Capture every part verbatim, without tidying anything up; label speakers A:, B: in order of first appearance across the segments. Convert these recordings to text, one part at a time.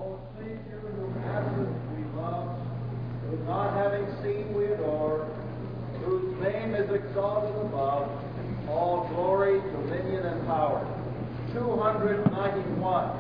A: O Savior, whom absent we love, whom not having seen we adore, whose name is exalted above all glory, dominion, and power. two hundred ninety-one.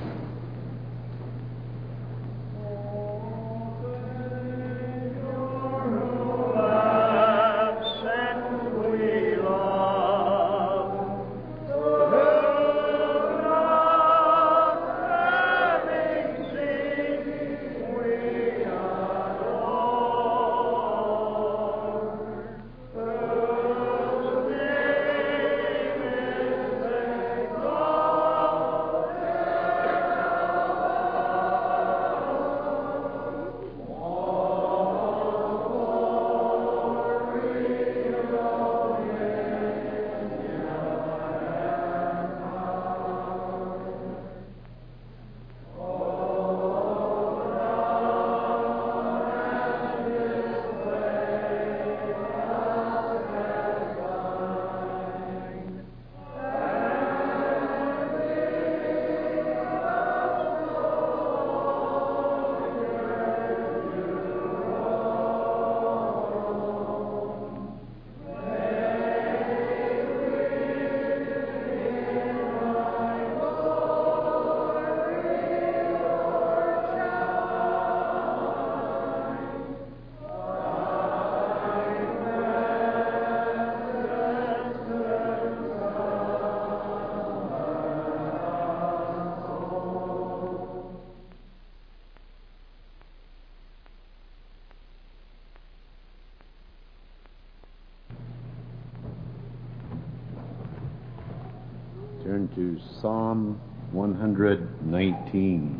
B: Turn to Psalm one hundred nineteen.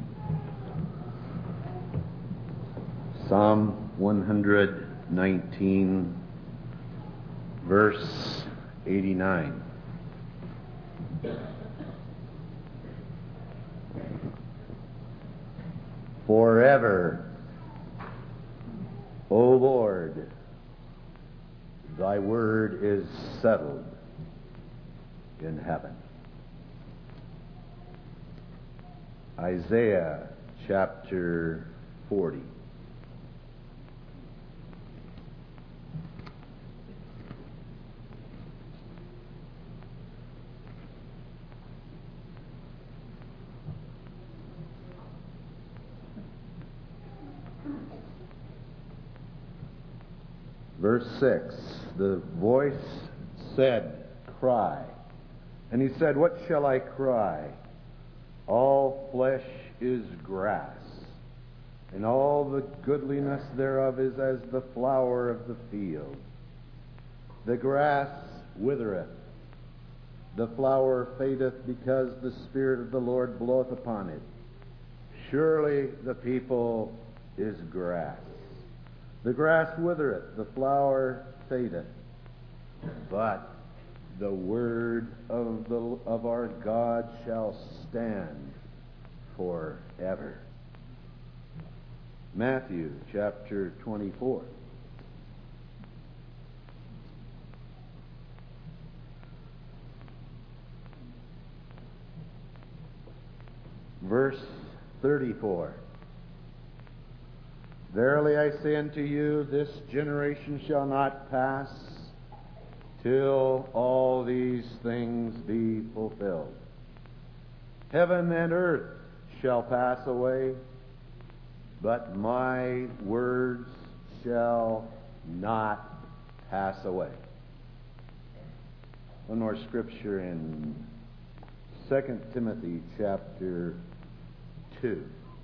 B: Psalm one hundred nineteen, verse eighty-nine. Forever, O Lord, thy word is settled in heaven. Isaiah chapter forty. Verse six, the voice said, cry. And he said, what shall I cry? All flesh is grass, and all the goodliness thereof is as the flower of the field. The grass withereth, the flower fadeth, because the Spirit of the Lord bloweth upon it. Surely the people is grass. The grass withereth, the flower fadeth, but the word of the of our God shall stand forever. Matthew chapter twenty-four. Verse thirty-four. Verily I say unto you, this generation shall not pass till all these things be fulfilled. Heaven and earth shall pass away, but my words shall not pass away. One more scripture in Second Timothy chapter two.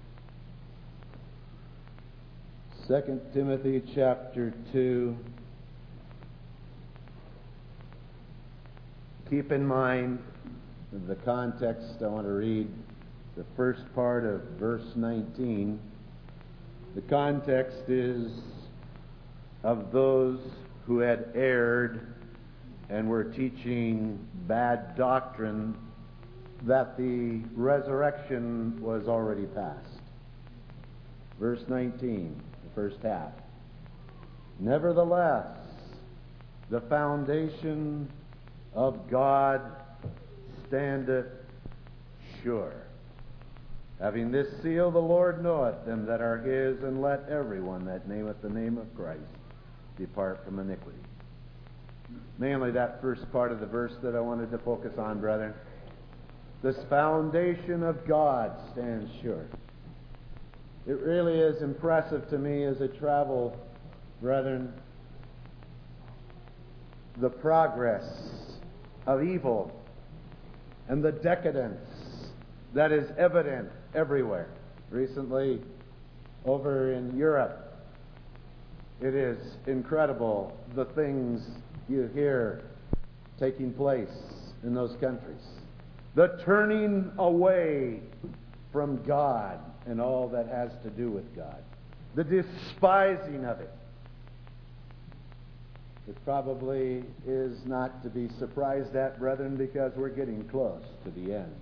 B: Second Timothy chapter two. Keep in mind the context. I want to read the first part of verse nineteen. The context is of those who had erred and were teaching bad doctrine that the resurrection was already past. Verse nineteen, the first half. Nevertheless, the foundation of God standeth sure, Having this seal, the Lord knoweth them that are his, and let everyone that nameth the name of Christ depart from iniquity. Mainly that first part of the verse that I wanted to focus on, brethren. This foundation of God stands sure. It really is impressive to me as I travel, brethren, the progress of evil and the decadence that is evident everywhere. Recently, over in Europe, it is incredible the things you hear taking place in those countries. The turning away from God and all that has to do with God. The despising of it. It probably is not to be surprised at, brethren, because we're getting close to the end.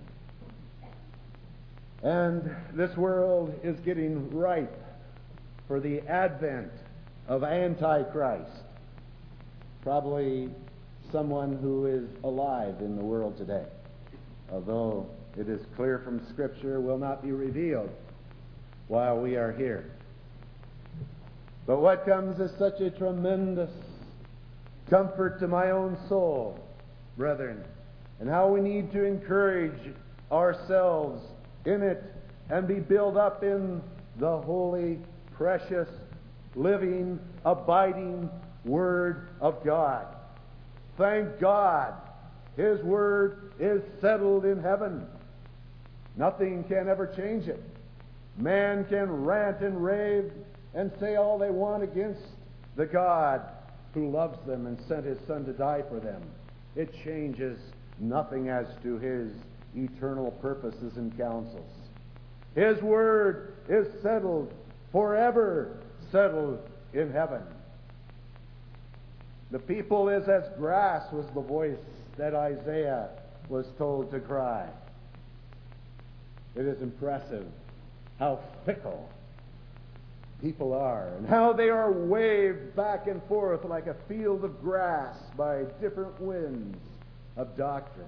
B: And this world is getting ripe for the advent of Antichrist. Probably someone who is alive in the world today, although it is clear from Scripture will not be revealed while we are here. But what comes as such a tremendous comfort to my own soul, brethren, and how we need to encourage ourselves in it and be built up in the holy, precious, living, abiding Word of God. Thank God, His Word is settled in heaven. Nothing can ever change it. Man can rant and rave and say all they want against the God who loves them and sent His Son to die for them. It changes nothing as to His eternal purposes and counsels. His Word is settled, forever settled in heaven. The people is as grass, was the voice that Isaiah was told to cry. It is impressive how fickle people are, and how they are waved back and forth like a field of grass by different winds of doctrine.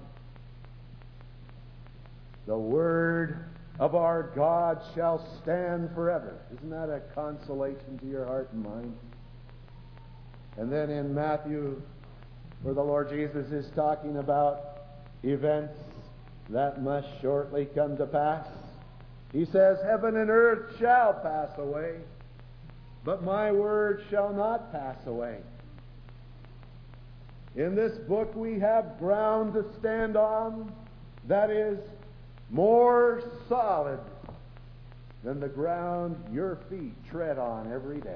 B: The Word of our God shall stand forever. Isn't that a consolation to your heart and mind? And then in Matthew, where the Lord Jesus is talking about events that must shortly come to pass, He says, heaven and earth shall pass away, but my word shall not pass away. In this book we have ground to stand on that is more solid than the ground your feet tread on every day.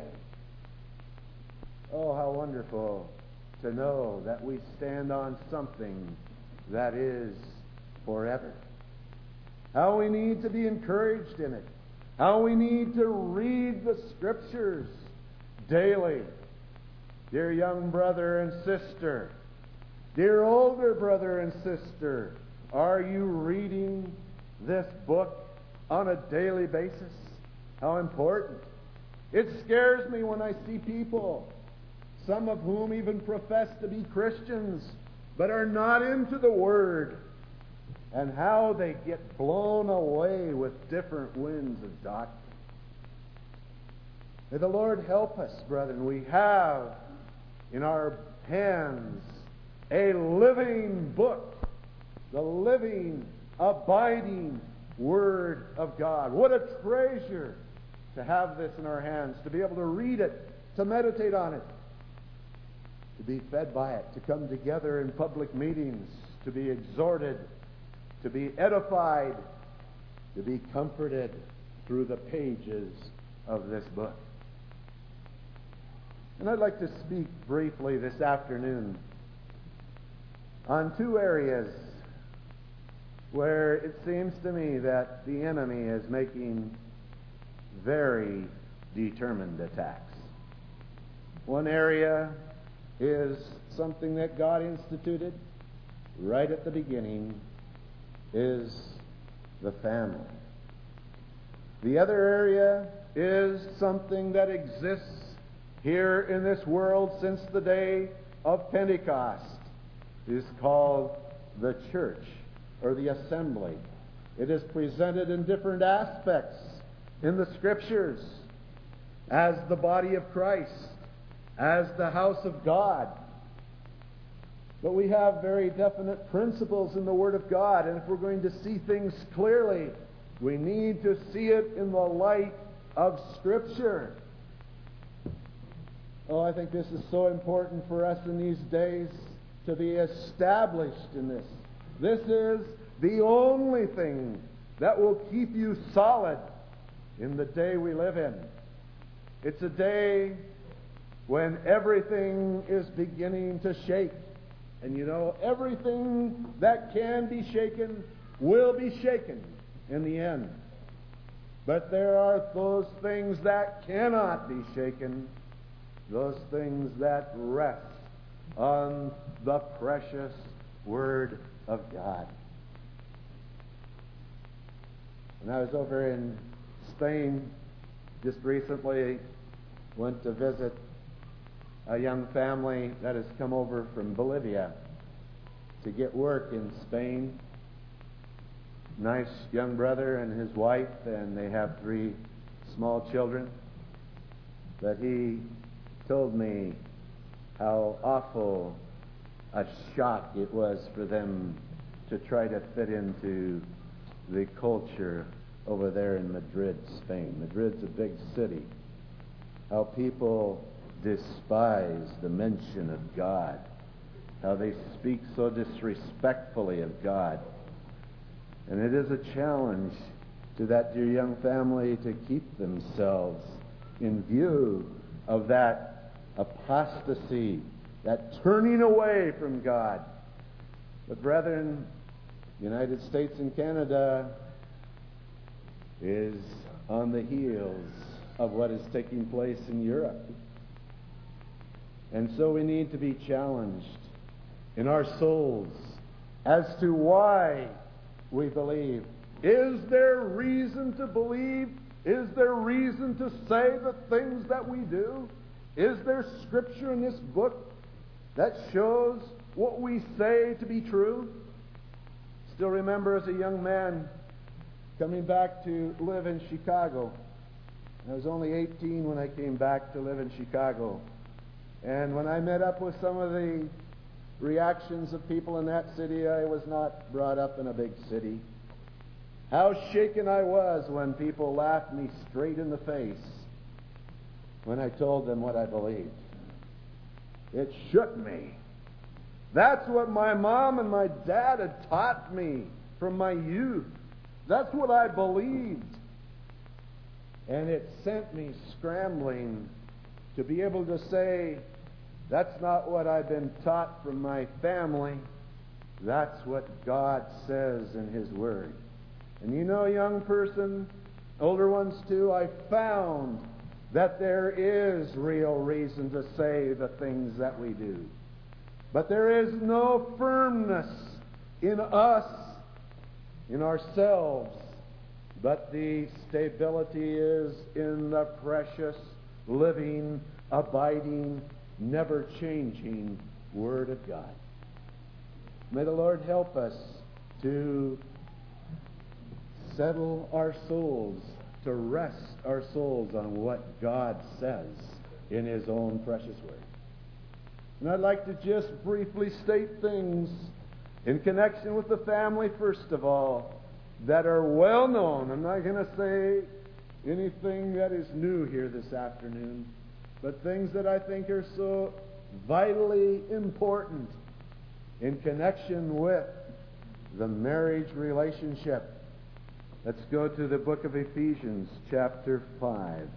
B: Oh, how wonderful to know that we stand on something that is forever. How we need to be encouraged in it. How we need to read the Scriptures daily. Dear young brother and sister, dear older brother and sister, are you reading this book on a daily basis? How important. It scares me when I see people, some of whom even profess to be Christians, but are not into the Word, and how they get blown away with different winds of doctrine. May the Lord help us, brethren. We have in our hands a living book, the living, abiding Word of God. What a treasure to have this in our hands, to be able to read it, to meditate on it, to be fed by it, to come together in public meetings, to be exhorted, to be edified, to be comforted through the pages of this book. And I'd like to speak briefly this afternoon on two areas where it seems to me that the enemy is making very determined attacks. One area is something that God instituted right at the beginning, is the family. The other area is something that exists here in this world since the day of Pentecost. It is called the church, or the assembly It is presented in different aspects in the Scriptures as the body of Christ, as the house of God. But we have very definite principles in the Word of God, and if we're going to see things clearly, we need to see it in the light of Scripture. Oh, I think this is so important for us in these days to be established in this. This is the only thing that will keep you solid in the day we live in. It's a day when everything is beginning to shake. And you know, everything that can be shaken will be shaken in the end. But there are those things that cannot be shaken, those things that rest on the precious Word of God. When I was over in Spain just recently, went to visit a young family that has come over from Bolivia to get work in Spain. Nice young brother and his wife, and they have three small children. But he told me how awful a shock it was for them to try to fit into the culture over there in Madrid, Spain. Madrid's a big city. How people despise the mention of God. How they speak so disrespectfully of God. And it is a challenge to that dear young family to keep themselves in view of that apostasy, that turning away from God. But brethren, the United States and Canada is on the heels of what is taking place in Europe. And so we need to be challenged in our souls as to why we believe. Is there reason to believe? Is there reason to say the things that we do? Is there Scripture in this book that shows what we say to be true? Still remember as a young man coming back to live in Chicago. I was only eighteen when I came back to live in Chicago. And when I met up with some of the reactions of people in that city, I was not brought up in a big city. How shaken I was when people laughed me straight in the face when I told them what I believed. It shook me. That's what my mom and my dad had taught me from my youth. That's what I believed. And it sent me scrambling to be able to say, that's not what I've been taught from my family. That's what God says in His Word. And you know, young person, older ones too, I found that there is real reason to say the things that we do. But there is no firmness in us, in ourselves, but the stability is in the precious, living, abiding, never-changing Word of God. May the Lord help us to settle our souls, to rest our souls on what God says in His own precious Word. And I'd like to just briefly state things in connection with the family, first of all, that are well known. I'm not going to say anything that is new here this afternoon, but things that I think are so vitally important in connection with the marriage relationship. Let's go to the book of Ephesians, chapter five.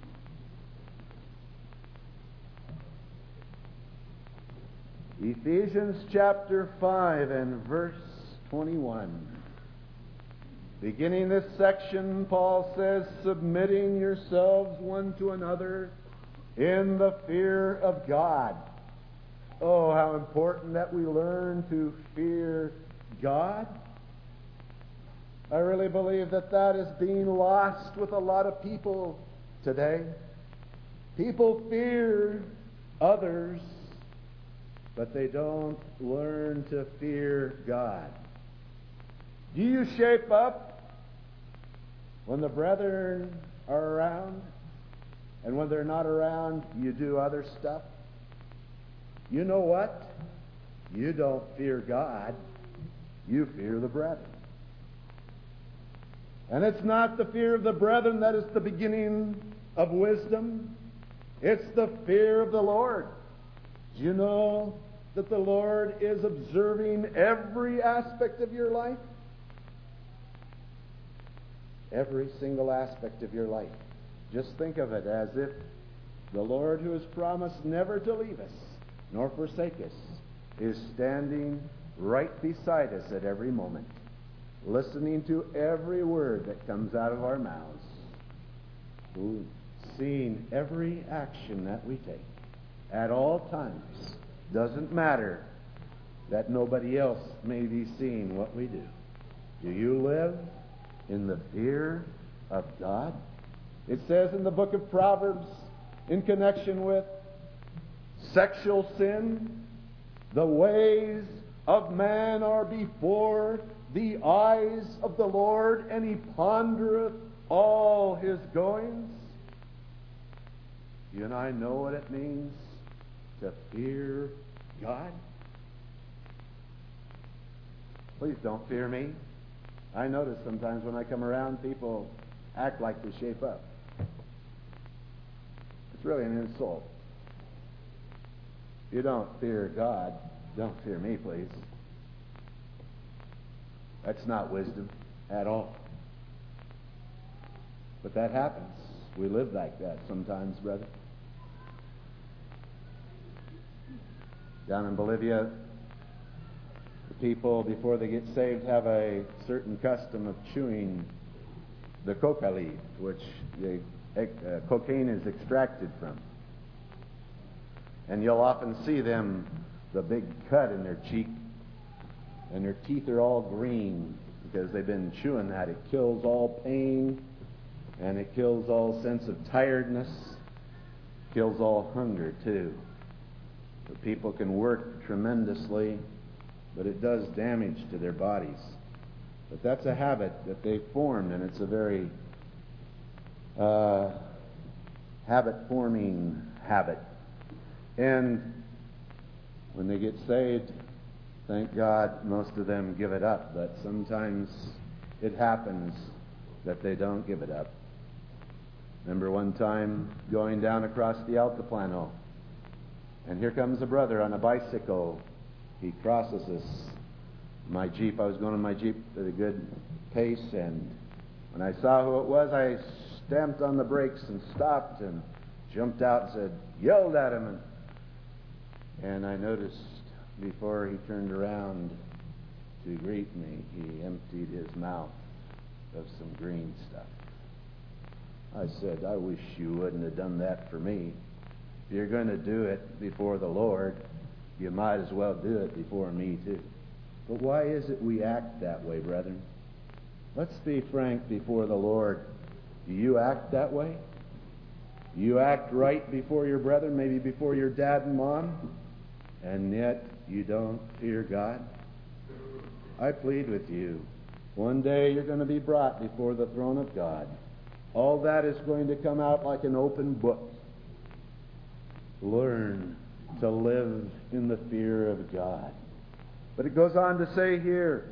B: Ephesians chapter five and verse twenty-one. Beginning this section, Paul says, submitting yourselves one to another in the fear of God. Oh, how important that we learn to fear God. I really believe that that is being lost with a lot of people today. People fear others, but they don't learn to fear God. Do you shape up when the brethren are around, and when they're not around, you do other stuff. You know what? You don't fear God. You fear the brethren. And it's not the fear of the brethren that is the beginning of wisdom. It's the fear of the Lord. Do you know that the Lord is observing every aspect of your life? Every single aspect of your life. Just think of it as if the Lord, who has promised never to leave us nor forsake us, is standing right beside us at every moment, listening to every word that comes out of our mouths, who seeing every action that we take at all times. Doesn't matter that nobody else may be seeing what we do. Do you live in the fear of God? It says in the book of Proverbs, in connection with sexual sin, the ways of man are before the eyes of the Lord, and he pondereth all his goings. You and I know what it means to fear God. Please don't fear me. I notice sometimes when I come around, people act like they shape up. It's really an insult. You don't fear God. Don't fear me, please. That's not wisdom at all. But that happens. We live like that sometimes, brother. Down in Bolivia, the people, before they get saved, have a certain custom of chewing the coca leaf, which the uh, cocaine is extracted from. And you'll often see them, the big cut in their cheek, and their teeth are all green because they've been chewing that. It kills all pain, and it kills all sense of tiredness, kills all hunger too. The people can work tremendously, but it does damage to their bodies. But that's a habit that they've formed, and it's a very uh, habit-forming habit. And when they get saved, thank God most of them give it up, but sometimes it happens that they don't give it up. Remember one time going down across the Altiplano, and here comes a brother on a bicycle. He crosses us. My Jeep, I was going on my Jeep at a good pace, and when I saw who it was, I stamped on the brakes and stopped and jumped out and said, yelled at him, and, and I noticed before he turned around to greet me, he emptied his mouth of some green stuff. I said, I wish you wouldn't have done that for me. If you're going to do it before the Lord, you might as well do it before me too. But why is it we act that way, brethren? Let's be frank before the Lord. Do you act that way? Do you act right before your brethren, maybe before your dad and mom, and yet you don't fear God? I plead with you. One day you're going to be brought before the throne of God. All that is going to come out like an open book. Learn to live in the fear of God. But it goes on to say here,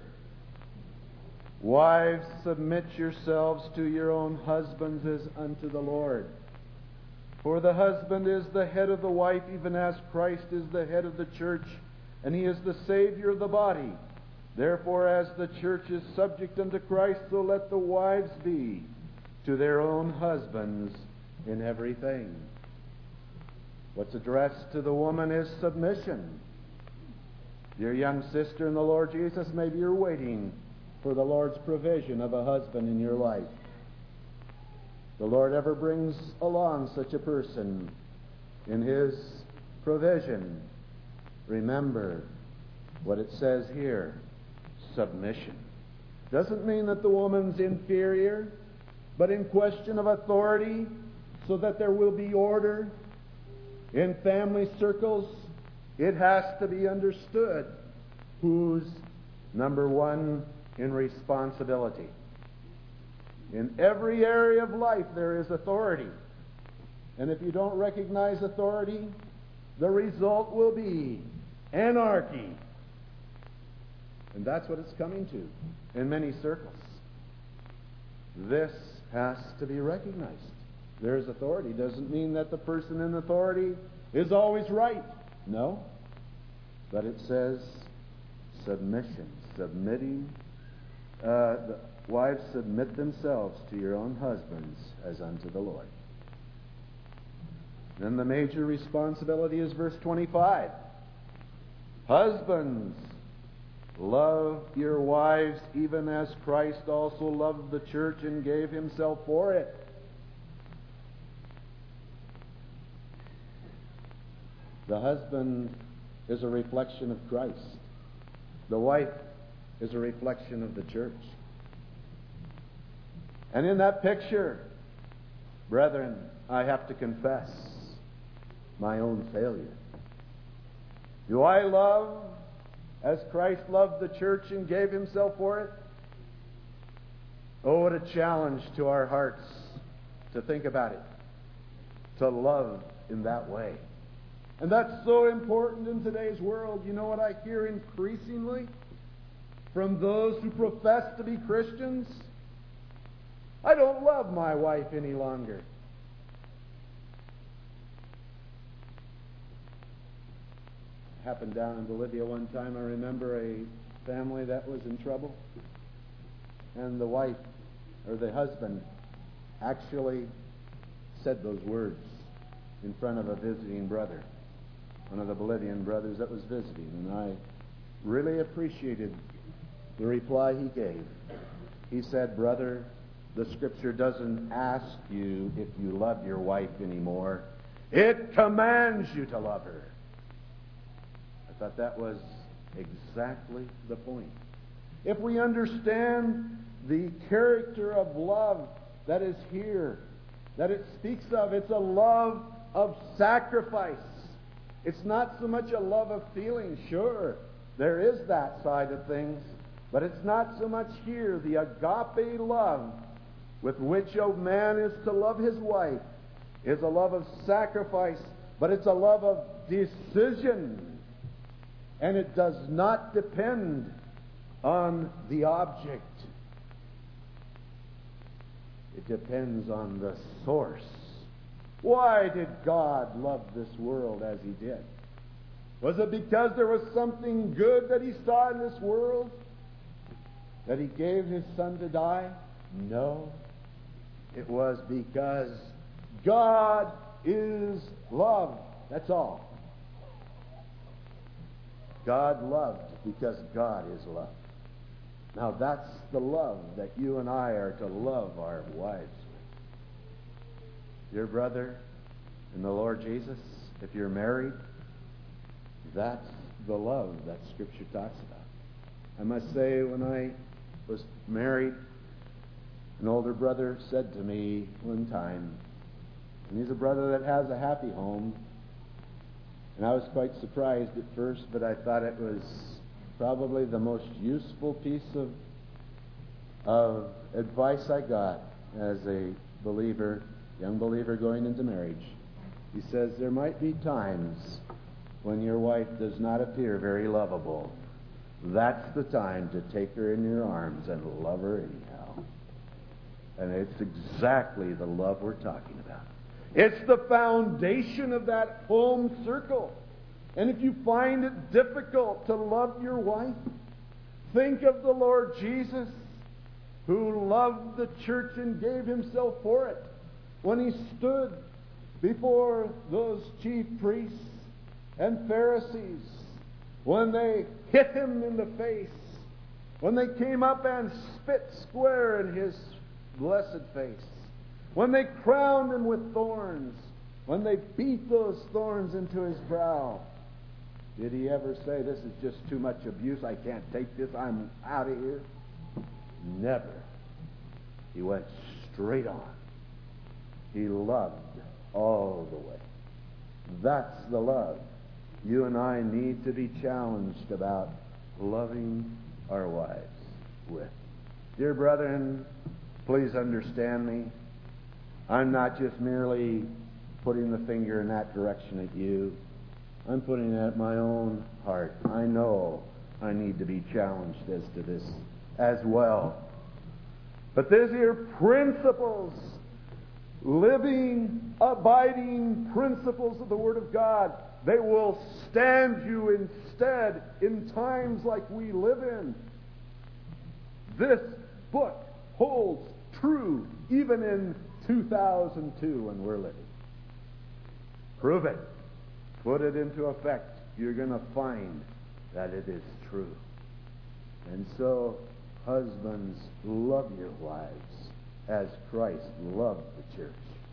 B: wives, submit yourselves to your own husbands as unto the Lord. For the husband is the head of the wife, even as Christ is the head of the church, and he is the Savior of the body. Therefore, as the church is subject unto Christ, so let the wives be to their own husbands in everything. What's addressed to the woman is submission. Dear young sister in the Lord Jesus, maybe you're waiting for the Lord's provision of a husband in your life. The Lord ever brings along such a person in His provision. Remember what it says here, submission. Doesn't mean that the woman's inferior, but in question of authority, so that there will be order. In family circles, it has to be understood who's number one in responsibility. In every area of life there is authority. And if you don't recognize authority, the result will be anarchy. And that's what it's coming to in many circles. This has to be recognized. There's authority. Doesn't mean that the person in authority is always right. No. But it says submission. Submitting. Uh, the wives, submit themselves to your own husbands as unto the Lord. Then the major responsibility is verse twenty-five. Husbands, love your wives even as Christ also loved the church and gave himself for it. The husband is a reflection of Christ. The wife is a reflection of the church. And in that picture, brethren, I have to confess my own failure. Do I love as Christ loved the church and gave himself for it? Oh, what a challenge to our hearts to think about it, to love in that way. And that's so important in today's world. You know what I hear increasingly from those who profess to be Christians? I don't love my wife any longer. It happened down in Bolivia one time. I remember a family that was in trouble. And the wife, or the husband, actually said those words in front of a visiting brother, one of the Bolivian brothers that was visiting. And I really appreciated the reply he gave. He said, "Brother, the Scripture doesn't ask you if you love your wife anymore. It commands you to love her." I thought that was exactly the point. If we understand the character of love that is here, that it speaks of, it's a love of sacrifice. It's not so much a love of feeling. Sure, there is that side of things, but it's not so much here. The agape love with which a man is to love his wife is a love of sacrifice, but it's a love of decision. And it does not depend on the object. It depends on the source. Why did God love this world as he did? Was it because there was something good that he saw in this world that he gave his Son to die? No. It was because God is love. That's all. God loved because God is love. Now that's the love that you and I are to love our wives with. Dear brother in the Lord Jesus, if you're married, that's the love that Scripture talks about. I must say, when I was married, an older brother said to me one time, and he's a brother that has a happy home, and I was quite surprised at first, but I thought it was probably the most useful piece of, of advice I got as a believer, young believer going into marriage. He says, there might be times when your wife does not appear very lovable. That's the time to take her in your arms and love her anyhow. And it's exactly the love we're talking about. It's the foundation of that home circle. And if you find it difficult to love your wife, think of the Lord Jesus, who loved the church and gave himself for it. When he stood before those chief priests and Pharisees, when they hit him in the face, when they came up and spit square in his blessed face, when they crowned him with thorns, when they beat those thorns into his brow, did he ever say, this is just too much abuse, I can't take this, I'm out of here? Never. He went straight on. He loved all the way. That's the love you and I need to be challenged about loving our wives with. Dear brethren, Please understand me. I'm not just merely putting the finger in that direction at you. I'm putting it at my own heart. I know I need to be challenged as to this as well. But these are principles, living, abiding principles of the Word of God. They will stand you instead in times like we live in. This book holds true even in two thousand two when we're living. Prove it. Put it into effect. You're going to find that it is true. And so, husbands, love your wives as Christ loved the church.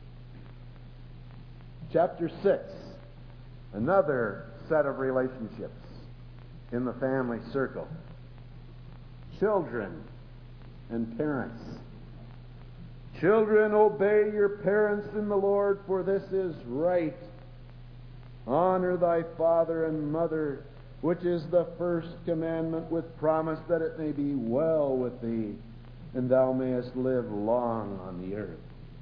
B: Chapter six, another set of relationships in the family circle. Children and parents. Children, obey your parents in the Lord, for this is right. Honor thy father and mother, which is the first commandment, with promise that it may be well with thee, and thou mayest live long on the earth.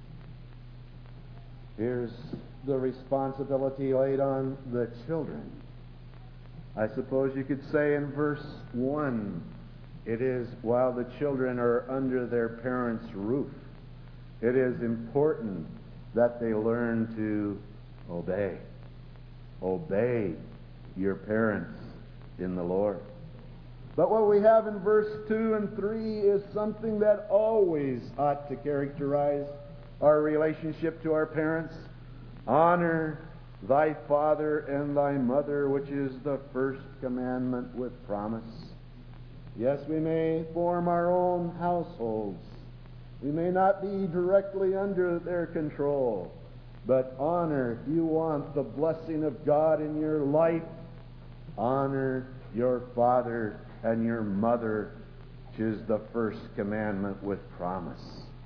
B: Here's the responsibility laid on the children. I suppose you could say in verse one, it is while the children are under their parents' roof, it is important that they learn to obey. Obey your parents in the Lord. But what we have in verse two and three is something that always ought to characterize our relationship to our parents. Honor thy father and thy mother, which is the first commandment with promise. Yes, we may form our own households. We may not be directly under their control. But honor, if you want the blessing of God in your life, honor your father and your mother, which is the first commandment with promise.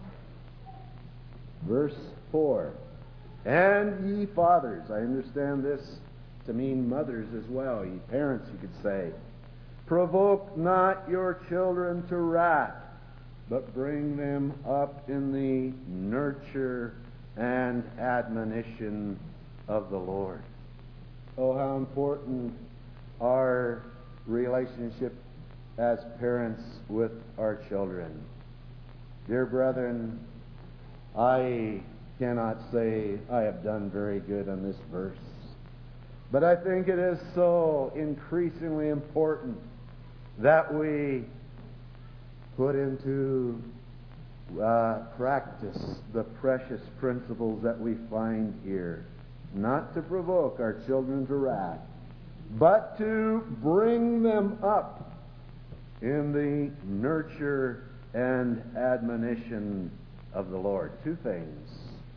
B: Verse four, and ye fathers, I understand this to mean mothers as well, ye parents you could say, provoke not your children to wrath, but bring them up in the nurture and admonition of the Lord. Oh, how important our relationship as parents with our children. Dear brethren, I cannot say I have done very good on this verse, but I think it is so increasingly important that we put into uh, practice the precious principles that we find here. Not to provoke our children to wrath, but to bring them up in the nurture and admonition of the Lord. Two things.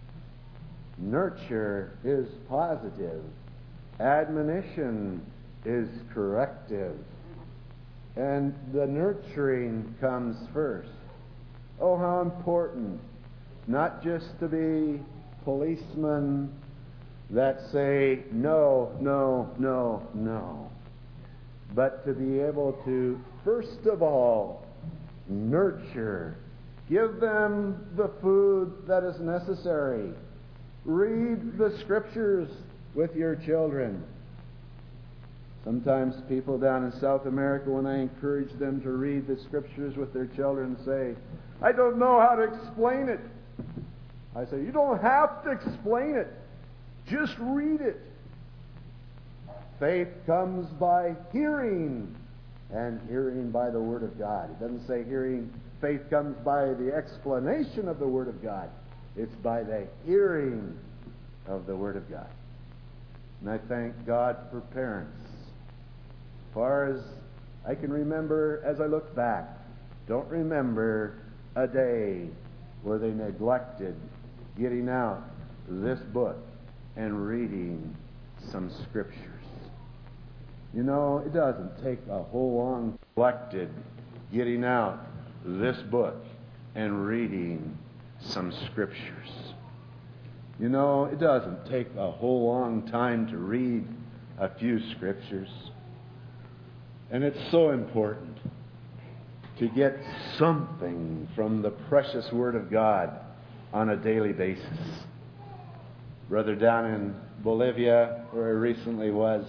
B: Nurture is positive. Admonition is corrective. And the nurturing comes first. Oh, how important. Not just to be policemen that say no, no, no, no. But to be able to, first of all, nurture. Give them the food that is necessary. Read the Scriptures with your children. Sometimes people down in South America, when I encourage them to read the Scriptures with their children, say, I don't know how to explain it. I say, you don't have to explain it. Just read it. Faith comes by hearing, and hearing by the Word of God. It doesn't say hearing. Faith comes by the explanation of the Word of God. It's by the hearing of the Word of God. And I thank God for parents. As far as I can remember, as I look back, don't remember a day where they neglected getting out this book and reading some Scriptures. You know, it doesn't take a whole long neglected getting out this book and reading some Scriptures. You know, it doesn't take a whole long time to read a few Scriptures. And it's so important to get something from the precious Word of God on a daily basis. Brother down in Bolivia, where I recently was,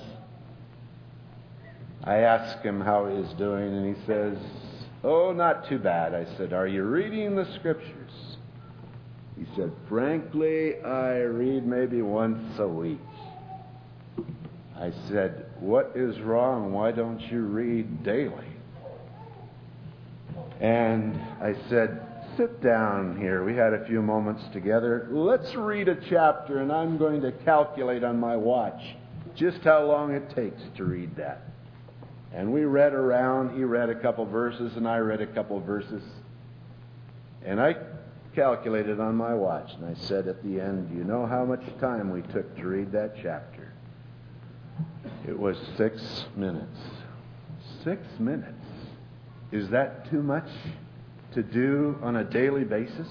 B: I asked him how he was doing, and he says, "Oh, not too bad." I said, "Are you reading the Scriptures?" He said, "Frankly, I read maybe once a week." I said, "What is wrong? Why don't you read daily?" And I said, "Sit down here." We had a few moments together. "Let's read a chapter, and I'm going to calculate on my watch just how long it takes to read that." And we read around. He read a couple verses, and I read a couple verses. And I calculated on my watch, and I said at the end, "Do you know how much time we took to read that chapter?" It was six minutes. Six minutes. Is that too much to do on a daily basis?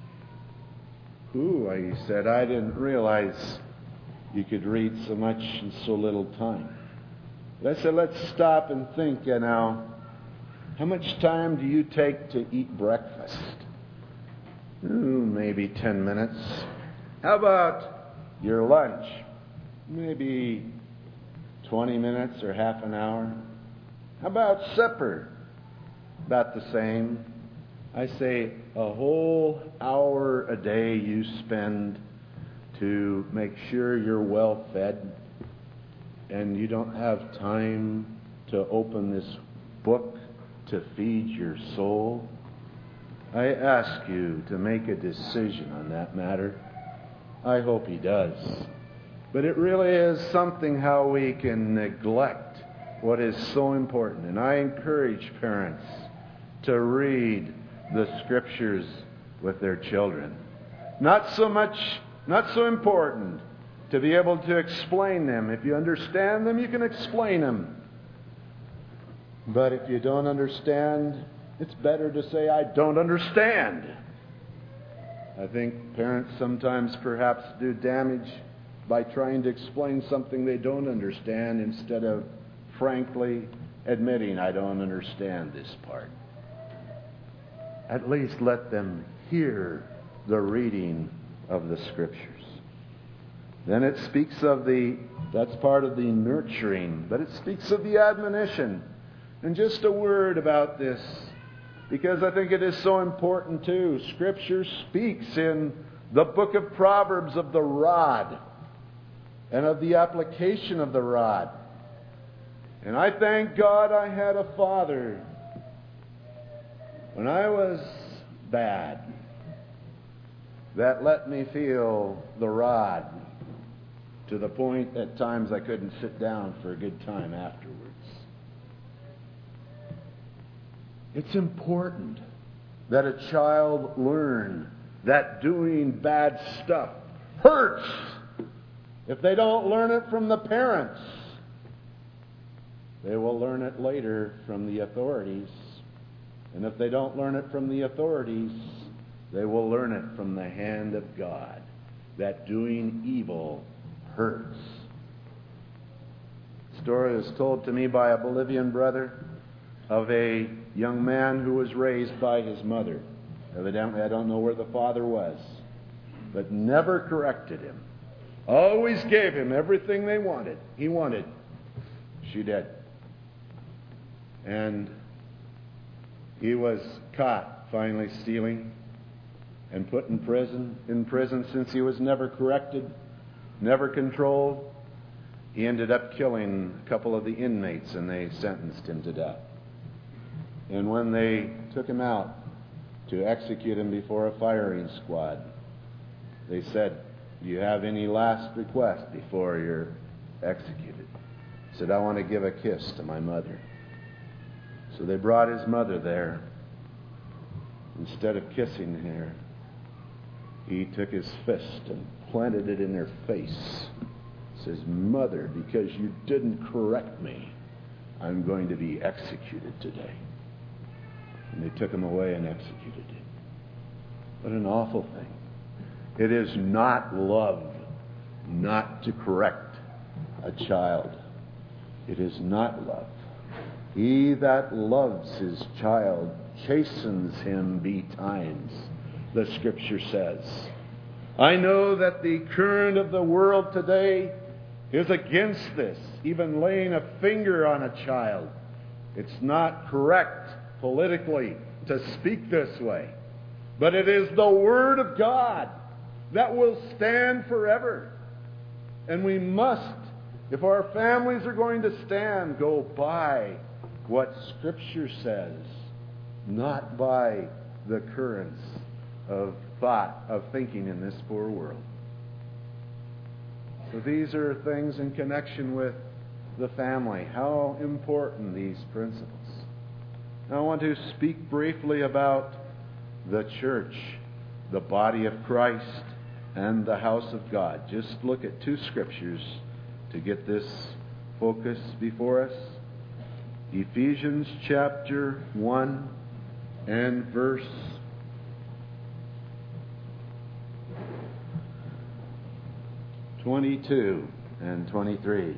B: Ooh, he said, "I didn't realize you could read so much in so little time." But I said, "Let's stop and think, you know, how much time do you take to eat breakfast?" Ooh, maybe ten minutes. How about your lunch? Maybe twenty minutes or half an hour. How about supper? About the same. I say a whole hour a day you spend to make sure you're well fed, and you don't have time to open this book to feed your soul. I ask you to make a decision on that matter. I hope he does. But it really is something how we can neglect what is so important. And I encourage parents to read the Scriptures with their children. Not so much, not so important to be able to explain them. If you understand them, you can explain them. But if you don't understand, it's better to say, "I don't understand." I think parents sometimes perhaps do damage by trying to explain something they don't understand instead of frankly admitting, "I don't understand this part." At least let them hear the reading of the Scriptures. Then it speaks of the, that's part of the nurturing, but it speaks of the admonition. And just a word about this, because I think it is so important too. Scripture speaks in the book of Proverbs of the rod and of the application of the rod. And I thank God I had a father when I was bad that let me feel the rod to the point at times I couldn't sit down for a good time afterwards. It's important that a child learn that doing bad stuff hurts. If they don't learn it from the parents, they will learn it later from the authorities. And if they don't learn it from the authorities, they will learn it from the hand of God. That doing evil hurts. A story was told to me by a Bolivian brother of a young man who was raised by his mother. Evidently, I don't know where the father was, but never corrected him. Always gave him everything they wanted. He wanted. She did. And he was caught finally stealing and put in prison. In prison since he was never corrected, never controlled. He ended up killing a couple of the inmates, and they sentenced him to death. And when they took him out to execute him before a firing squad, they said, "Do you have any last request before you're executed?" He said, "I want to give a kiss to my mother." So they brought his mother there. Instead of kissing her, he took his fist and planted it in her face. He says, "Mother, because you didn't correct me, I'm going to be executed today." And they took him away and executed him. What an awful thing. It is not love not to correct a child. It is not love. He that loves his child chastens him betimes, the Scripture says. I know that the current of the world today is against this, even laying a finger on a child. It's not correct politically to speak this way. But it is the Word of God that will stand forever. And we must, if our families are going to stand, go by what Scripture says, not by the currents of thought, of thinking in this poor world. So these are things in connection with the family, how important these principles. Now I want to speak briefly about the church, the body of Christ, and the house of God. Just look at two scriptures to get this focus before us. Ephesians chapter one and verse twenty-two and twenty-three.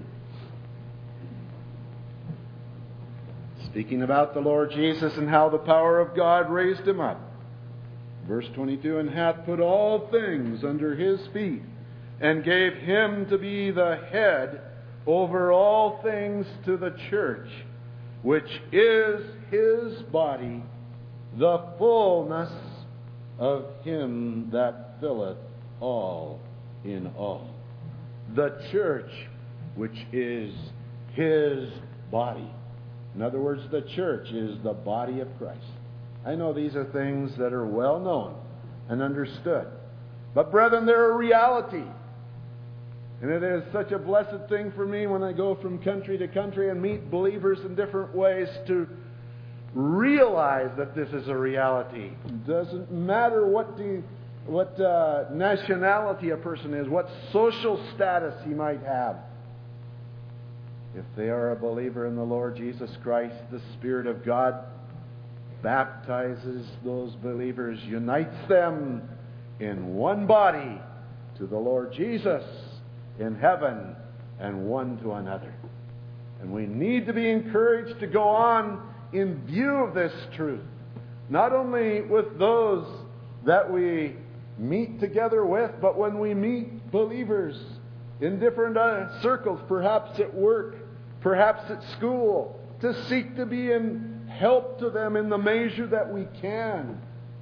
B: Speaking about the Lord Jesus and how the power of God raised him up. Verse twenty-two, and hath put all things under his feet, and gave him to be the head over all things to the church, which is his body, the fullness of him that filleth all in all. The church, which is his body. In other words, the church is the body of Christ. I know these are things that are well known and understood. But brethren, they're a reality. And it is such a blessed thing for me when I go from country to country and meet believers in different ways to realize that this is a reality. It doesn't matter what the, what uh, nationality a person is, what social status he might have. If they are a believer in the Lord Jesus Christ, the Spirit of God baptizes those believers, unites them in one body to the Lord Jesus in heaven and one to another. And we need to be encouraged to go on in view of this truth, not only with those that we meet together with, but when we meet believers in different uh, circles, perhaps at work, perhaps at school, to seek to be in help to them in the measure that we can.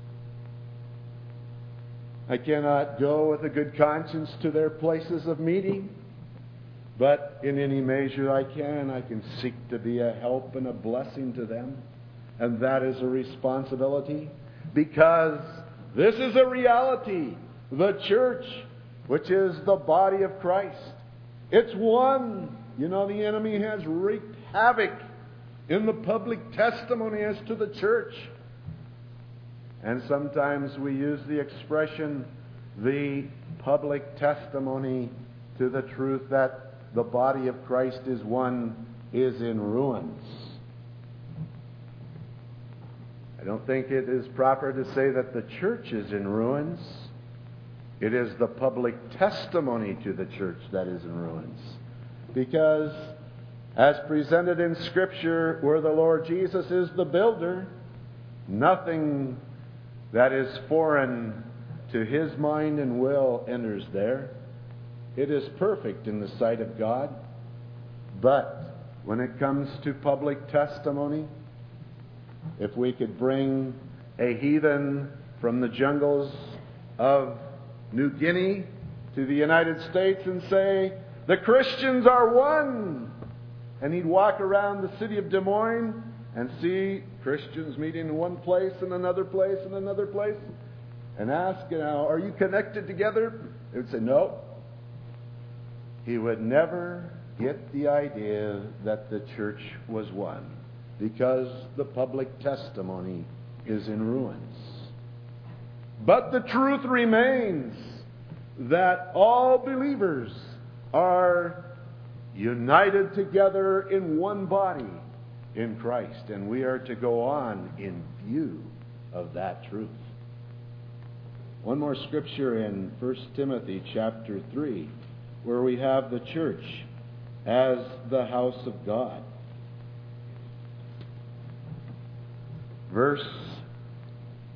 B: I cannot go with a good conscience to their places of meeting, but in any measure I can, I can seek to be a help and a blessing to them. And that is a responsibility, because this is a reality. The church, which is the body of Christ, it's one. You know, the enemy has wreaked havoc in the public testimony as to the church. And sometimes we use the expression, the public testimony to the truth that the body of Christ is one, is in ruins. I don't think it is proper to say that the church is in ruins. It is the public testimony to the church that is in ruins. Because, as presented in Scripture, where the Lord Jesus is the builder, nothing that is foreign to his mind and will enters there. It is perfect in the sight of God. But when it comes to public testimony, if we could bring a heathen from the jungles of New Guinea to the United States and say, the Christians are one, and he'd walk around the city of Des Moines and see Christians meeting in one place and another place and another place, and ask, you know, are you connected together? They would say, no. He would never get the idea that the church was one, because the public testimony is in ruins. But the truth remains that all believers are united together in one body in Christ, and we are to go on in view of that truth. One more scripture in First Timothy chapter three, where we have the church as the house of God. Verse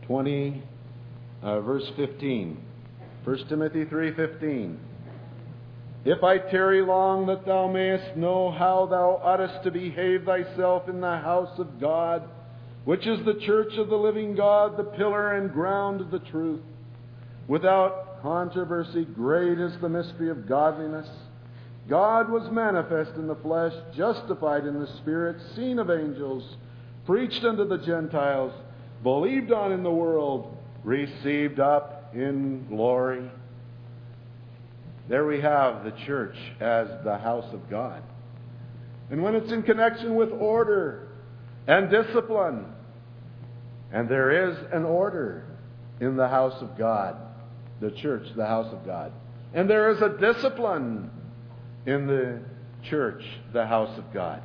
B: twenty, uh, verse fifteen. First Timothy three fifteen. If I tarry long, that thou mayest know how thou oughtest to behave thyself in the house of God, which is the church of the living God, the pillar and ground of the truth. Without controversy, great is the mystery of godliness. God was manifest in the flesh, justified in the Spirit, seen of angels, preached unto the Gentiles, believed on in the world, received up in glory. There we have the church as the house of God. And when it's in connection with order and discipline, and there is an order in the house of God, the church, the house of God, and there is a discipline in the church, the house of God,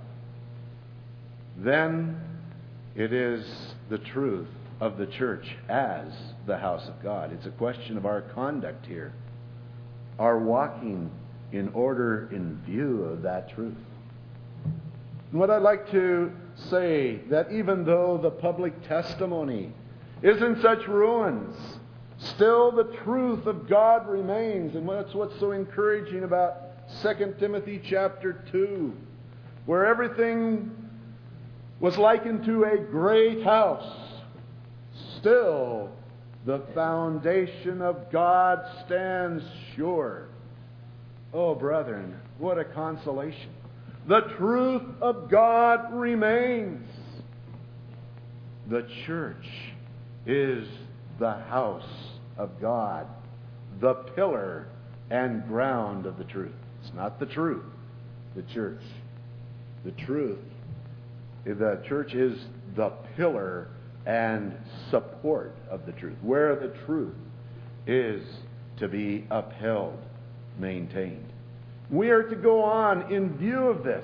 B: then it is the truth of the church as the house of God. It's a question of our conduct here, our walking in order in view of that truth. And what I'd like to say, that even though the public testimony is in such ruins, still the truth of God remains. And that's what's so encouraging about Second Timothy chapter two, where everything was likened to a great house. Still, the foundation of God stands sure. Oh, brethren, what a consolation. The truth of God remains. The church is the house of God, the pillar and ground of the truth. It's not the truth, the church. The truth, the church is the pillar and support of the truth, where the truth is to be upheld, maintained. We are to go on in view of this.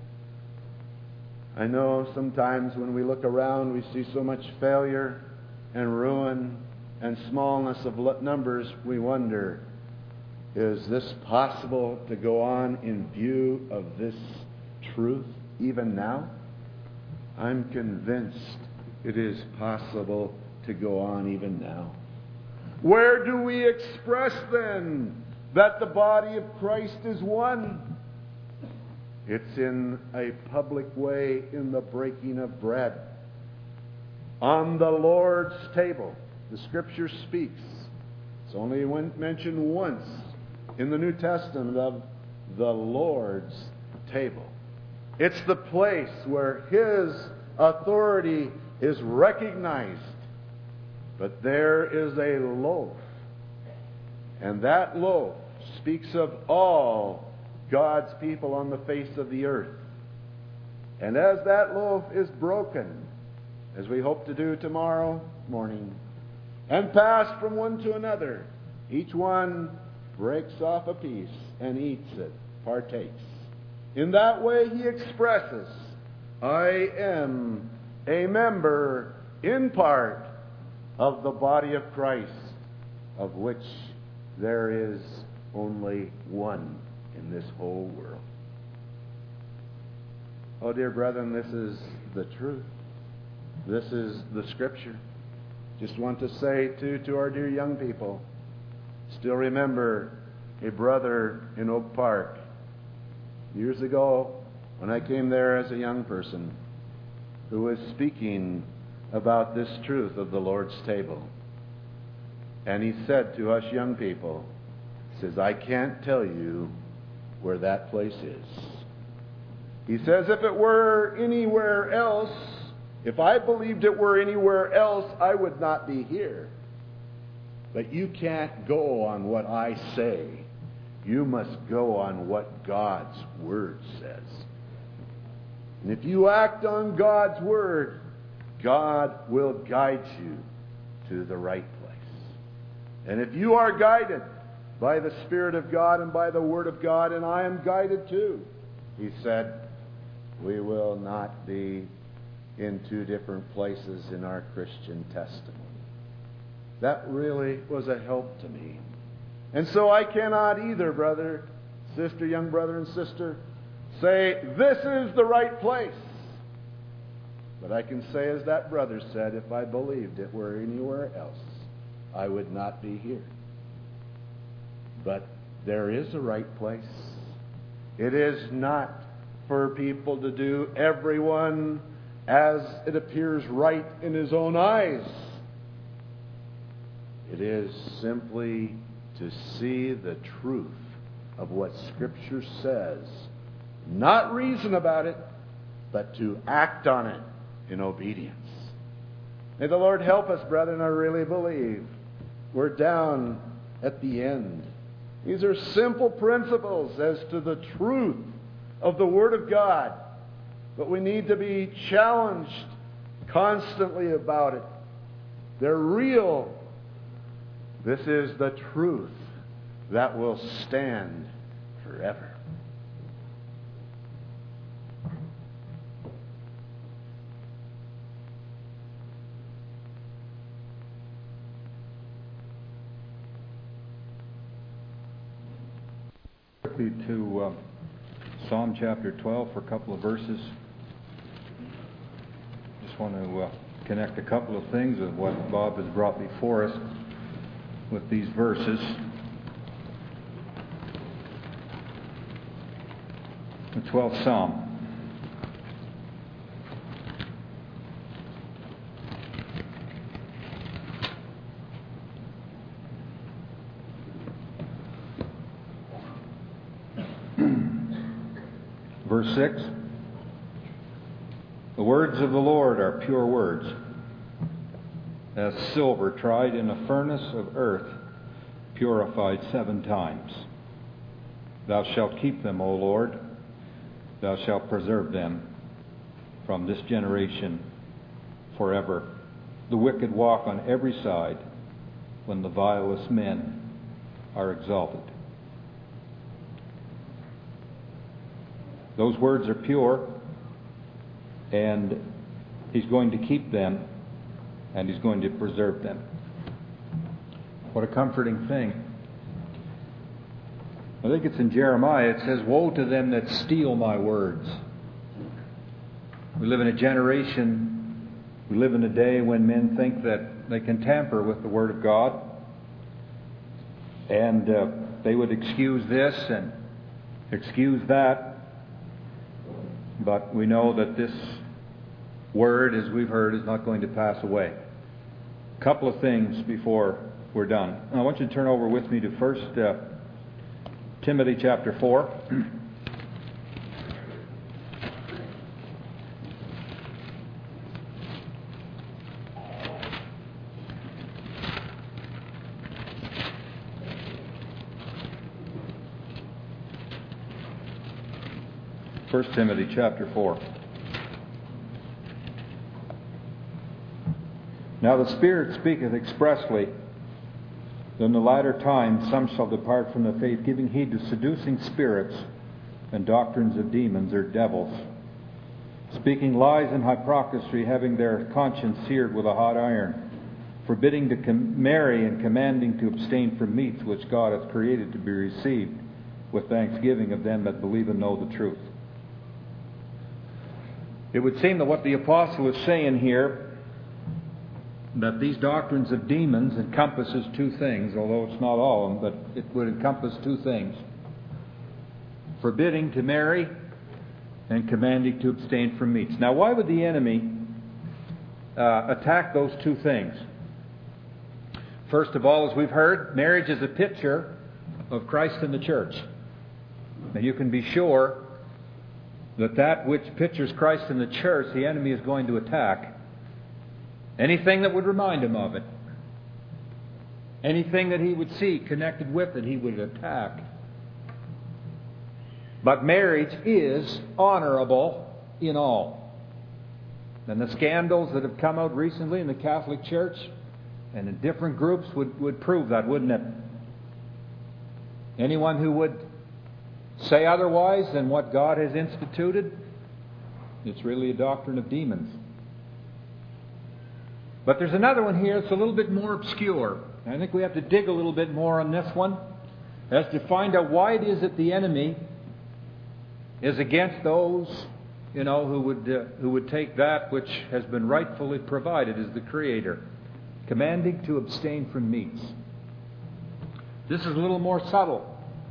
B: I know sometimes when we look around, we see so much failure and ruin and smallness of numbers, we wonder, is this possible to go on in view of this truth even now? I'm convinced it is possible to go on even now. Where do we express then that the body of Christ is one? It's in a public way in the breaking of bread. On the Lord's table. The Scripture speaks. It's only mentioned once in the New Testament of the Lord's table. It's the place where His authority is recognized. But there is a loaf. And that loaf speaks of all God's people on the face of the earth. And as that loaf is broken, as we hope to do tomorrow morning, and passed from one to another, each one breaks off a piece and eats it, partakes. In that way he expresses, I am a member in part of the body of Christ, of which there is only one in this whole world. Oh, dear brethren, this is the truth. This is the Scripture. Just want to say, too, to our dear young people, still remember a brother in Oak Park. Years ago, when I came there as a young person, who was speaking about this truth of the Lord's table. And he said to us young people, he says, I can't tell you where that place is. He says, if it were anywhere else, if I believed it were anywhere else, I would not be here. But you can't go on what I say. You must go on what God's Word says. And if you act on God's Word, God will guide you to the right place. And if you are guided by the Spirit of God and by the Word of God, and I am guided too, he said, we will not be in two different places in our Christian testimony. That really was a help to me. And so I cannot either, brother, sister, young brother and sister, say, this is the right place. But I can say, as that brother said, if I believed it were anywhere else, I would not be here. But there is a right place. It is not for people to do everyone as it appears right in his own eyes. It is simply to see the truth of what Scripture says. Not reason about it, but to act on it in obedience. May the Lord help us, brethren. I really believe we're down at the end. These are simple principles as to the truth of the Word of God. But we need to be challenged constantly about it. They're real. This is the truth that will stand forever.
C: Quickly to uh, Psalm chapter twelve for a couple of verses. Just want to uh, connect a couple of things with what Bob has brought before us with these verses. The twelfth Psalm. Verse six. The words of the Lord are pure words, as silver tried in a furnace of earth, purified seven times. Thou shalt keep them, O Lord. Thou shalt preserve them from this generation forever. The wicked walk on every side when the vilest men are exalted. Those words are pure, and He's going to keep them, and He's going to preserve them. What a comforting thing. I think it's in Jeremiah. It says, "Woe to them that steal my words." We live in a generation, we live in a day when men think that they can tamper with the Word of God, and uh, they would excuse this and excuse that. But we know that this Word, as we've heard, is not going to pass away. A couple of things before we're done. I want you to turn over with me to First uh, Timothy chapter four. First Timothy chapter four. Now the Spirit speaketh expressly that in the latter times some shall depart from the faith, giving heed to seducing spirits and doctrines of demons or devils, speaking lies and hypocrisy, having their conscience seared with a hot iron, forbidding to com- marry and commanding to abstain from meats which God hath created to be received with thanksgiving of them that believe and know the truth. It would seem that what the apostle is saying here, that these doctrines of demons encompasses two things, although it's not all of them, but it would encompass two things. Forbidding to marry and commanding to abstain from meats. Now, why would the enemy uh, attack those two things? First of all, as we've heard, marriage is a picture of Christ and the church. Now, you can be sure that that which pictures Christ and the church, the enemy is going to attack. Anything that would remind him of it. Anything that he would see connected with it, he would attack. But marriage is honorable in all. And the scandals that have come out recently in the Catholic Church and in different groups would, would prove that, wouldn't it? Anyone who would say otherwise than what God has instituted, it's really a doctrine of demons. But there's another one here that's a little bit more obscure. I think we have to dig a little bit more on this one as to find out why it is that the enemy is against those you know, who would uh, who would take that which has been rightfully provided as the Creator, commanding to abstain from meats. This is a little more subtle.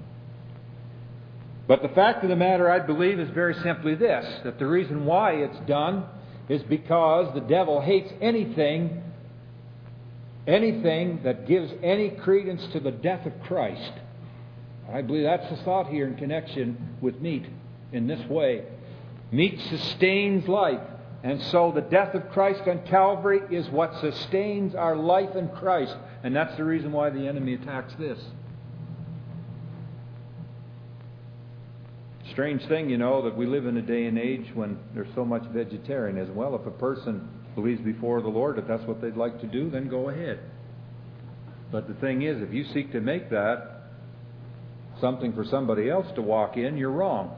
C: But the fact of the matter, I believe, is very simply this, that the reason why it's done is because the devil hates anything, anything that gives any credence to the death of Christ. I believe that's the thought here in connection with meat in this way. Meat sustains life, and so the death of Christ on Calvary is what sustains our life in Christ. And that's the reason why the enemy attacks this. Strange thing, you know, that we live in a day and age when there's so much vegetarianism. Well, if a person believes before the Lord that that's what they'd like to do, then go ahead. But the thing is, if you seek to make that something for somebody else to walk in, you're wrong.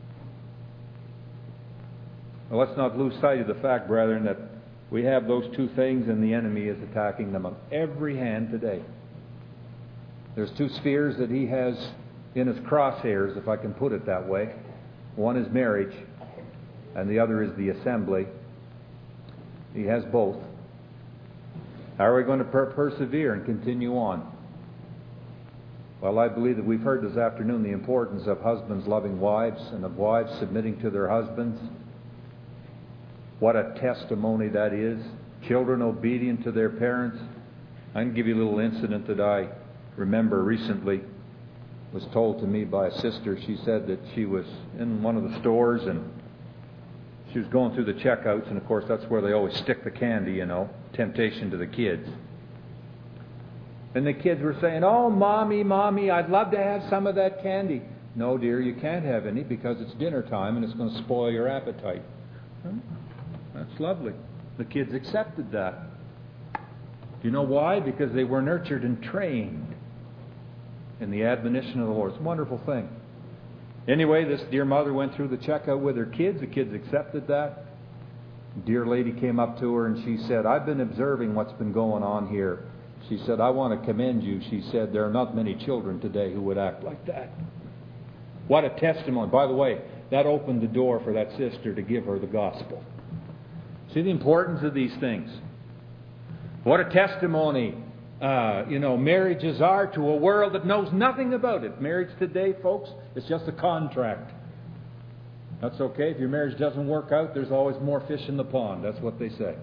C: Well, let's not lose sight of the fact, brethren, that we have those two things and the enemy is attacking them on every hand today. There's two spheres that he has in his crosshairs, if I can put it that way. One is marriage, and the other is the assembly. He has both. How are we going to per- persevere and continue on? Well, I believe that we've heard this afternoon the importance of husbands loving wives and of wives submitting to their husbands. What a testimony that is. Children obedient to their parents. I can give you a little incident that I remember recently. Was told to me by a sister. She said that she was in one of the stores and she was going through the checkouts, and of course that's where they always stick the candy, you know, temptation to the kids. And the kids were saying, "Oh, Mommy, Mommy, I'd love to have some of that candy." "No, dear, you can't have any because it's dinner time and it's going to spoil your appetite." Hmm? That's lovely. The kids accepted that. Do you know why? Because they were nurtured and trained in the admonition of the Lord. It's a wonderful thing. Anyway, this dear mother went through the checkout with her kids. The kids accepted that. A dear lady came up to her and she said, "I've been observing what's been going on here." She said, "I want to commend you." She said, "There are not many children today who would act like that." What a testimony. By the way, that opened the door for that sister to give her the gospel. See the importance of these things. What a testimony Uh, you know, marriages are to a world that knows nothing about it. Marriage today, folks, is just a contract. That's okay. If your marriage doesn't work out, there's always more fish in the pond. That's what they say.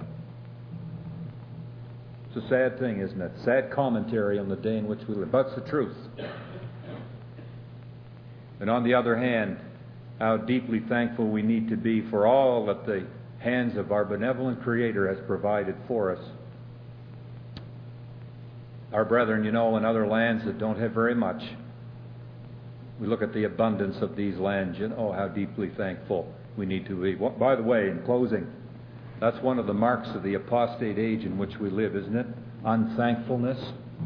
C: It's a sad thing, isn't it? Sad commentary on the day in which we live. But it's the truth. And on the other hand, how deeply thankful we need to be for all that the hands of our benevolent Creator has provided for us. Our brethren, you know, in other lands that don't have very much, we look at the abundance of these lands, and oh, how deeply thankful we need to be. Well, by the way, in closing, that's one of the marks of the apostate age in which we live, isn't it? Unthankfulness.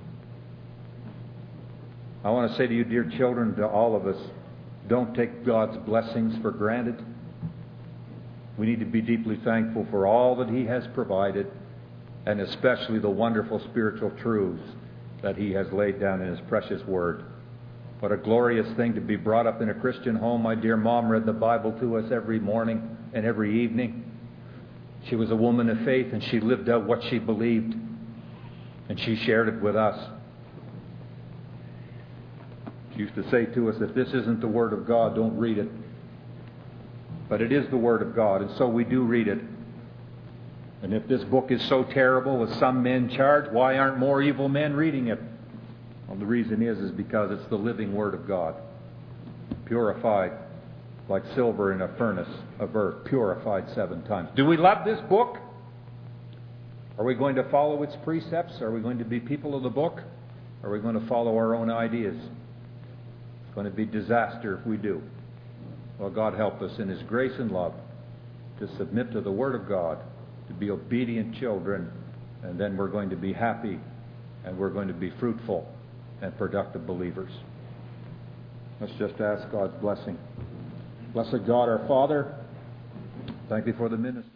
C: I want to say to you, dear children, to all of us, don't take God's blessings for granted. We need to be deeply thankful for all that He has provided, and especially the wonderful spiritual truths that He has laid down in His precious Word. What a glorious thing to be brought up in a Christian home. My dear mom read the Bible to us every morning and every evening. She was a woman of faith, and she lived out what she believed, and she shared it with us. She used to say to us, if this isn't the Word of God, don't read it. But it is the Word of God, and so we do read it. And if this book is so terrible as some men charge, why aren't more evil men reading it? Well, the reason is, is because it's the living Word of God, purified like silver in a furnace of earth, purified seven times. Do we love this book? Are we going to follow its precepts? Are we going to be people of the book? Are we going to follow our own ideas? It's going to be disaster if we do. Well, God help us in His grace and love to submit to the Word of God, to be obedient children, and then we're going to be happy and we're going to be fruitful and productive believers. Let's just ask God's blessing. Blessed God, our Father, thank Thee for the ministry.